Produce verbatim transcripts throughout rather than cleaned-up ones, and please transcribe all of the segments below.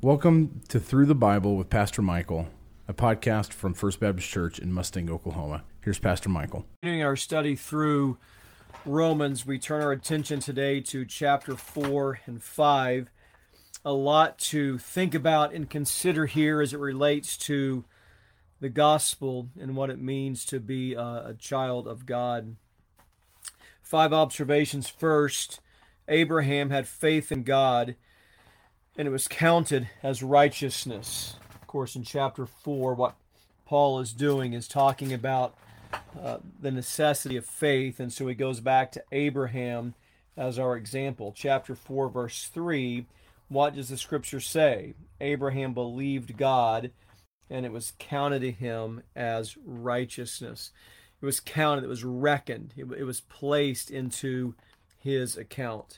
Welcome to Through the Bible with Pastor Michael, a podcast from First Baptist Church in Mustang, Oklahoma. Here's Pastor Michael. Continuing our study through Romans, we turn our attention today to chapter four and five. A lot to think about and consider here as it relates to the gospel and what it means to be a, a child of God. Five observations. First, Abraham had faith in God, and it was counted as righteousness. Of course, in chapter four, what Paul is doing is talking about uh, the necessity of faith, and so he goes back to Abraham as our example. Chapter four, verse three, what does the scripture say? Abraham believed God, and it was counted to him as righteousness. It was counted, it was reckoned, it, it was placed into his account.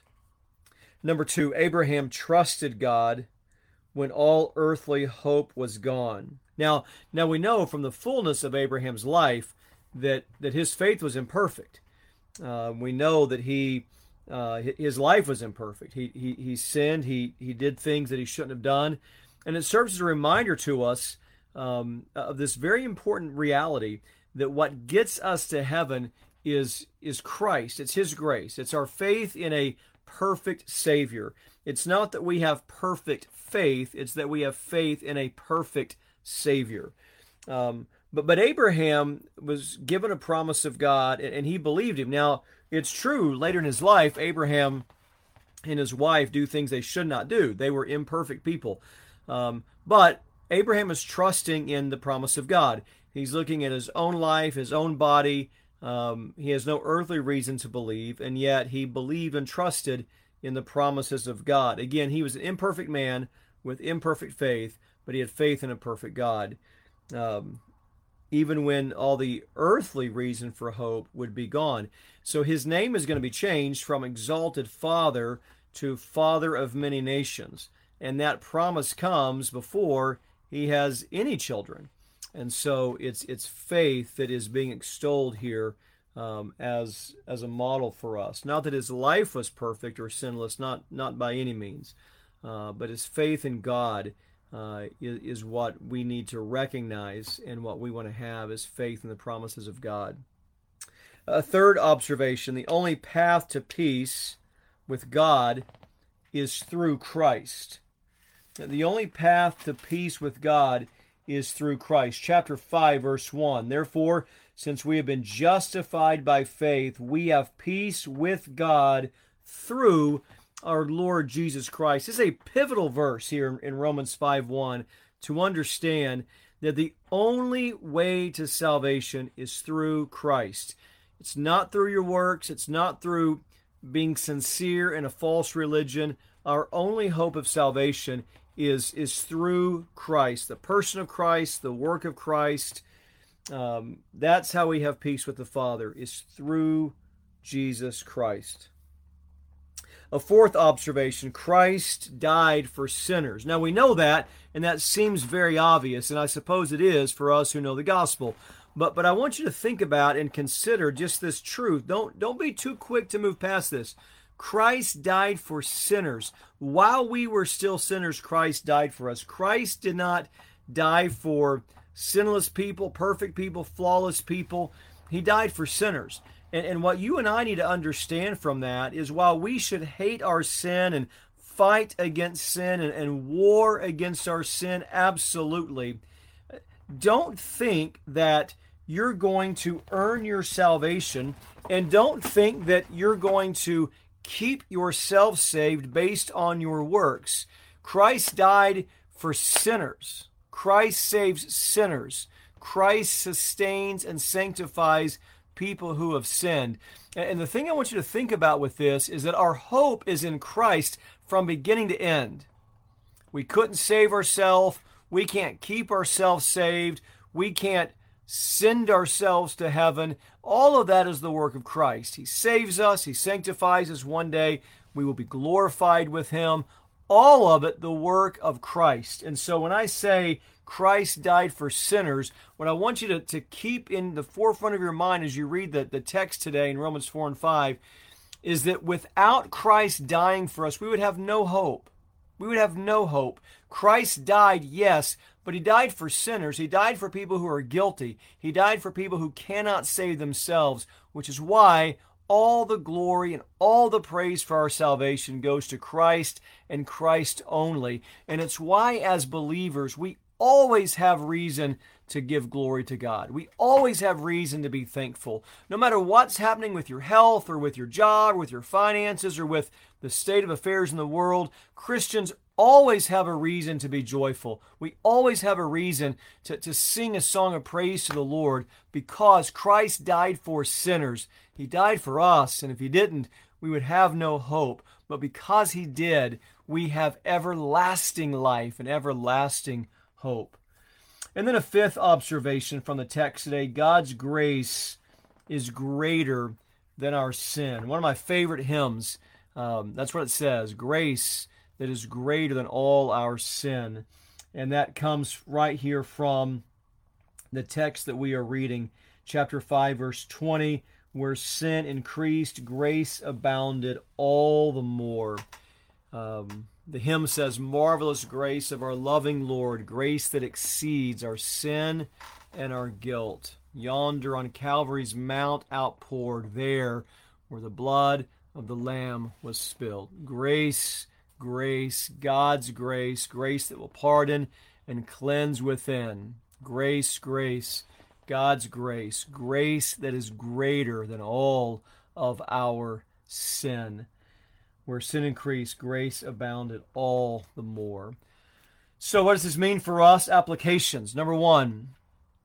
Number two, Abraham trusted God when all earthly hope was gone. Now, now we know from the fullness of Abraham's life that, that his faith was imperfect. Uh, we know that he uh, his life was imperfect. He, he he sinned. He he did things that he shouldn't have done, and it serves as a reminder to us um, of this very important reality that what gets us to heaven is is Christ. It's His grace. It's our faith in a perfect Savior. It's not that we have perfect faith, it's that we have faith in a perfect Savior. Um, but, but Abraham was given a promise of God, and, and he believed Him. Now, it's true, later in his life, Abraham and his wife do things they should not do. They were imperfect people. Um, but Abraham is trusting in the promise of God. He's looking at his own life, his own body. Um, he has no earthly reason to believe, and yet he believed and trusted in the promises of God. Again, he was an imperfect man with imperfect faith, but he had faith in a perfect God. Um, even when all the earthly reason for hope would be gone. So his name is going to be changed from Exalted Father to Father of Many Nations. And that promise comes before he has any children. And so it's it's faith that is being extolled here um, as as a model for us. Not that his life was perfect or sinless, not not by any means, uh, but his faith in God uh, is, is what we need to recognize, and what we want to have is faith in the promises of God. A third observation: the only path to peace with God is through Christ. The only path to peace with God is through Christ. Chapter five, verse one. Therefore, since we have been justified by faith, we have peace with God through our Lord Jesus Christ. This is a pivotal verse here in Romans five one to understand that the only way to salvation is through Christ. It's not through your works. It's not through being sincere in a false religion. Our only hope of salvation is is through Christ, the person of Christ, the work of Christ. Um, that's how we have peace with the Father, is through Jesus Christ. A fourth observation: Christ died for sinners. Now we know that, and that seems very obvious, and I suppose it is for us who know the gospel. But but I want you to think about and consider just this truth. Don't don't be too quick to move past this. Christ died for sinners. While we were still sinners, Christ died for us. Christ did not die for sinless people, perfect people, flawless people. He died for sinners. And, and what you and I need to understand from that is, while we should hate our sin and fight against sin and, and war against our sin, absolutely, don't think that you're going to earn your salvation, and don't think that you're going to keep yourself saved based on your works. Christ died for sinners. Christ saves sinners. Christ sustains and sanctifies people who have sinned. And the thing I want you to think about with this is that our hope is in Christ from beginning to end. We couldn't save ourselves. We can't keep ourselves saved. We can't send ourselves to heaven. All of that is the work of Christ. He saves us. He sanctifies us. One day we will be glorified with Him. All of it the work of Christ. And so when I say Christ died for sinners, what I want you to, to keep in the forefront of your mind as you read the, the text today in Romans four and five is that without Christ dying for us, we would have no hope. We would have no hope. Christ died, yes, but he died for sinners. He died for people who are guilty. He died for people who cannot save themselves, which is why all the glory and all the praise for our salvation goes to Christ and Christ only. And it's why, as believers, we always have reason to give glory to God. We always have reason to be thankful. No matter what's happening with your health or with your job, or with your finances, or with the state of affairs in the world, Christians always have a reason to be joyful. We always have a reason to, to sing a song of praise to the Lord because Christ died for sinners. He died for us, and if he didn't, we would have no hope. But because he did, we have everlasting life and everlasting hope. And then a fifth observation from the text today: God's grace is greater than our sin. One of my favorite hymns, um, that's what it says, grace that is greater than all our sin. And that comes right here from the text that we are reading, chapter five, verse twenty, where sin increased, grace abounded all the more. Um, the hymn says, marvelous grace of our loving Lord, grace that exceeds our sin and our guilt. Yonder on Calvary's mount outpoured, there where the blood of the Lamb was spilled. Grace, grace, God's grace, grace that will pardon and cleanse within. Grace, grace, God's grace, grace that is greater than all of our sin. Where sin increased, grace abounded all the more. So what does this mean for us? Applications. Number one,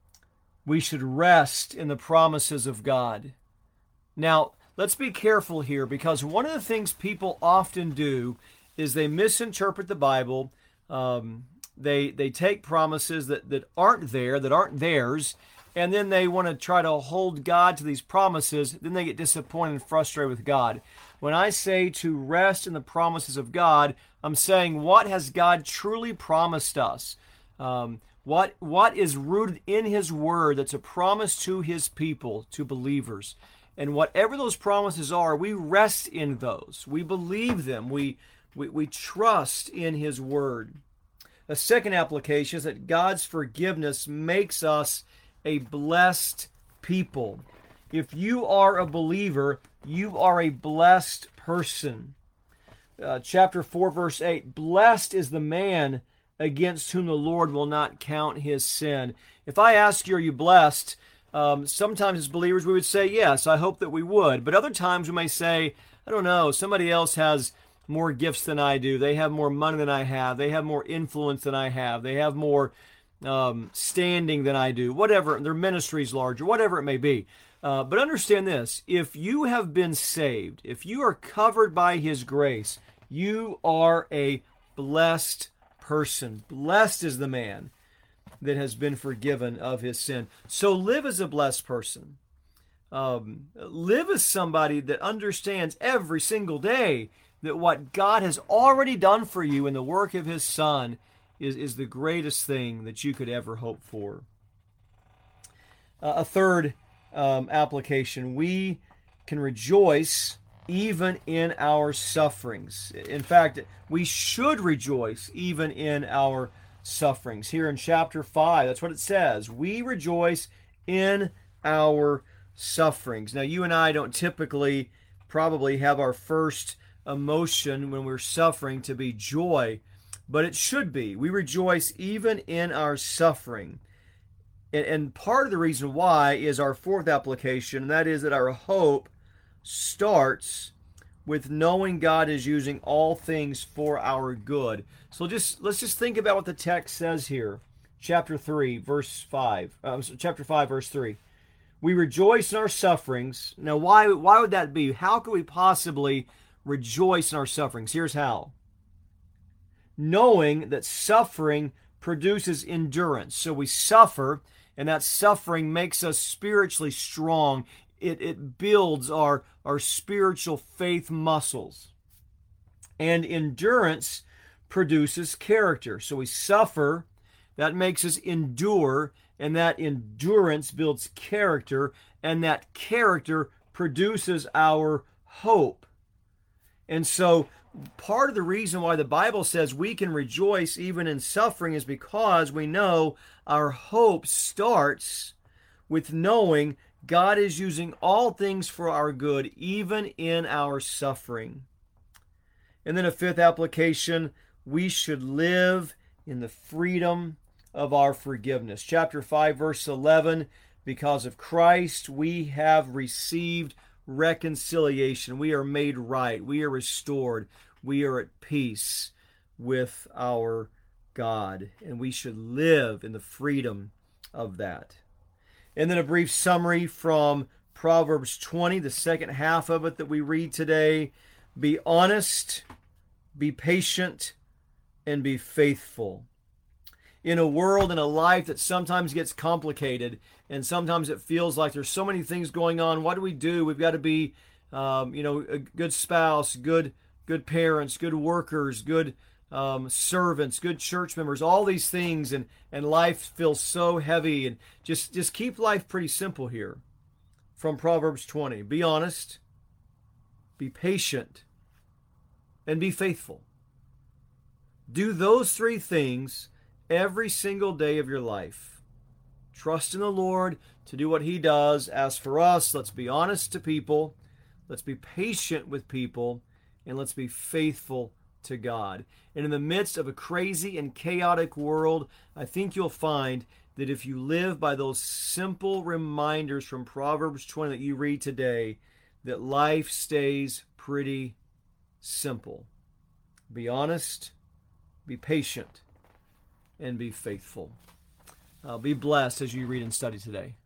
we should rest in the promises of God. Now, let's be careful here, because one of the things people often do is they misinterpret the Bible. Um, they they take promises that, that aren't there, that aren't theirs, and then they want to try to hold God to these promises. Then they get disappointed and frustrated with God. When I say to rest in the promises of God, I'm saying, what has God truly promised us? Um, what what is rooted in his word that's a promise to his people, to believers? And whatever those promises are, we rest in those. We believe them. We, we, we trust in his word. A second application is that God's forgiveness makes us a blessed people. If you are a believer, you are a blessed person. Uh, chapter four, verse eight, blessed is the man against whom the Lord will not count his sin. If I ask you, are you blessed? Um, sometimes as believers we would say yes, I hope that we would. But other times we may say, I don't know, somebody else has more gifts than I do. They have more money than I have. They have more influence than I have. They have more um, standing than I do. Whatever, their ministry is larger, whatever it may be. Uh, but understand this, if you have been saved, if you are covered by his grace, you are a blessed person. Blessed is the man that has been forgiven of his sin. So live as a blessed person. Um, live as somebody that understands every single day that what God has already done for you in the work of his Son is, is the greatest thing that you could ever hope for. Uh, a third um, application, we can rejoice even in our sufferings. In fact, we should rejoice even in our sufferings. Here in chapter five, that's what it says. We rejoice in our sufferings. Now, you and I don't typically probably have our first emotion when we're suffering to be joy, but it should be. We rejoice even in our suffering. And, and part of the reason why is our fourth application, and that is that our hope starts with knowing God is using all things for our good. So just let's just think about what the text says here. Chapter three, verse five. Uh, chapter five, verse three. We rejoice in our sufferings. Now, why, why would that be? How could we possibly rejoice in our sufferings? Here's how. Knowing that suffering produces endurance. So we suffer, and that suffering makes us spiritually strong. It, it builds our, our spiritual faith muscles. And endurance produces character. So we suffer, that makes us endure, and that endurance builds character, and that character produces our hope. And so part of the reason why the Bible says we can rejoice even in suffering is because we know our hope starts with knowing God is using all things for our good, even in our suffering. And then a fifth application, we should live in the freedom of our forgiveness. Chapter five, verse eleven, because of Christ, we have received reconciliation. We are made right. We are restored. We are at peace with our God. And we should live in the freedom of that. And then a brief summary from Proverbs twenty, the second half of it that we read today. Be honest, be patient, and be faithful. In a world and a life that sometimes gets complicated, and sometimes it feels like there's so many things going on, what do we do? We've got to be, um, you know, a good spouse, good, good parents, good workers, good um, servants, good church members, all these things, and and life feels so heavy. And just just keep life pretty simple here. From Proverbs twenty, be honest, be patient, and be faithful. Do those three things every single day of your life. Trust in the Lord to do what He does. As for us, let's be honest to people, let's be patient with people, and let's be faithful to God. And in the midst of a crazy and chaotic world, I think you'll find that if you live by those simple reminders from Proverbs twenty that you read today, that life stays pretty simple. Be honest, be patient, and be faithful. Uh, be blessed as you read and study today.